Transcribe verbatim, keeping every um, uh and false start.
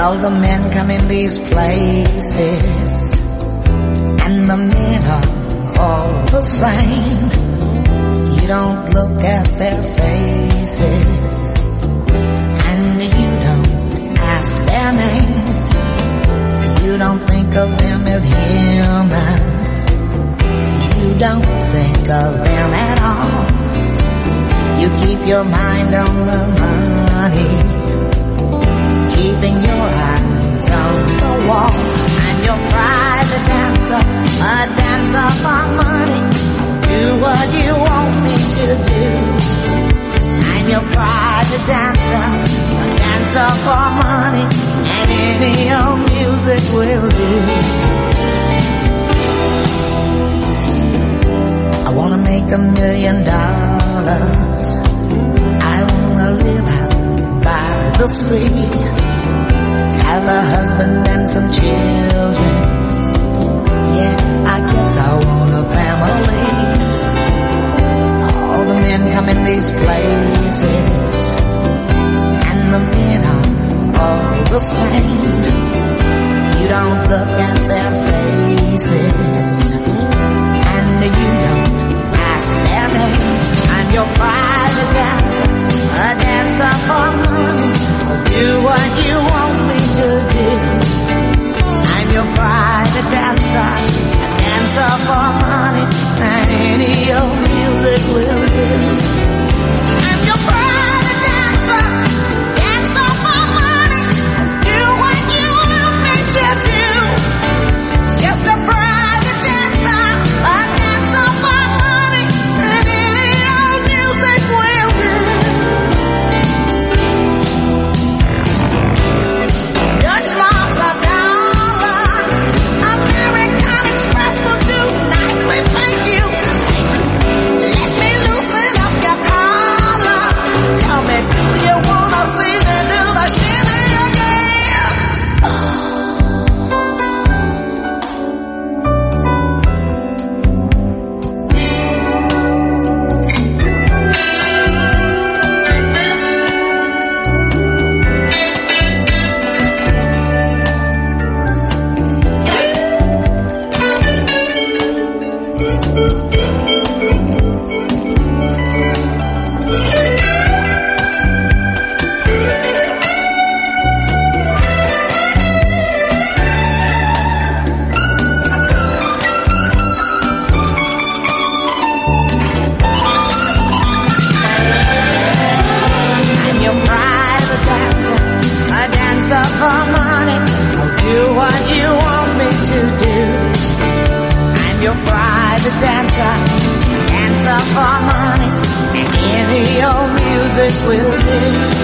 All the men come in these places, and the men are all the same. You don't look at their faces, and you don't ask their names. You don't think of them as human. You don't think of them at all. You keep your mind on the money, keeping your eyes on the wall. I'm your private dancer, a dancer for money. Do what you want me to do. I'm your private dancer, a dancer for money, and any old music will do. I wanna make a million dollars. I wanna live out by the sea, have a husband and some children. Yeah, I guess I want a family. All the men come in these places, and the men are all the same. You don't look at their faces, and you don't ask their name. I'm your private dancer, a dancer for money. I'll do what you want me to do. I'm your private dancer, a dancer for money, and any old music will do. I'm your private dancer, dancer for money. Do what you want me to do. Just a private dancer, a dancer for money, and any old music will do. Dutch marks are dollars, American Express will do nicely, thank you. Let me loosen up your collar. Tell me, do you wanna see me do the shimmy again? I'm your private dancer, a dancer for money. I'll do what you want me to do. I'm your private dancer, dancer for money, and any old music will do.